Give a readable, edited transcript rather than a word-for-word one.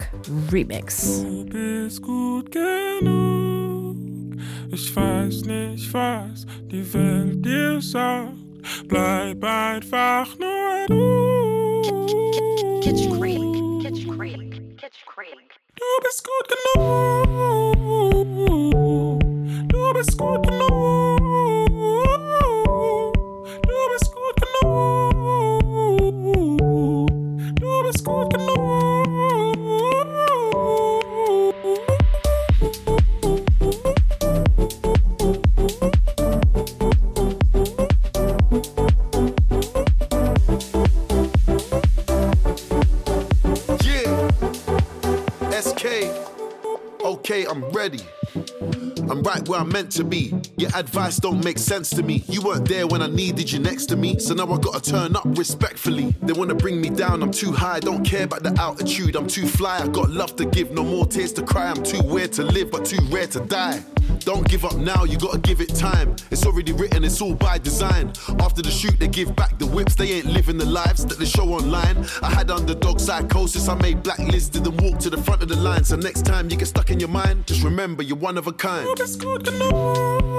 Remix. Du bist gut genug. Ich weiß nicht, was die Welt dir sagt. Bleib einfach nur du. Kitsch Creek. Du bist gut genug. Du bist gut genug. Du bist gut genug. Du bist gut genug. Okay, I'm ready. I'm right where I'm meant to be. Your advice don't make sense to me. You weren't there when I needed you next to me. So now I gotta turn up respectfully. They wanna bring me down, I'm too high. Don't care about the altitude, I'm too fly. I got love to give, no more tears to cry. I'm too weird to live, but too rare to die. Don't give up now, you gotta give it time. It's already written, it's all by design. After the shoot, they give back the whips. They ain't living the lives that they show online. I had underdog psychosis, I made blacklisted and walked to the front of the line. So next time you get stuck in your mind, just remember you're one of a kind. Du bist gut genug.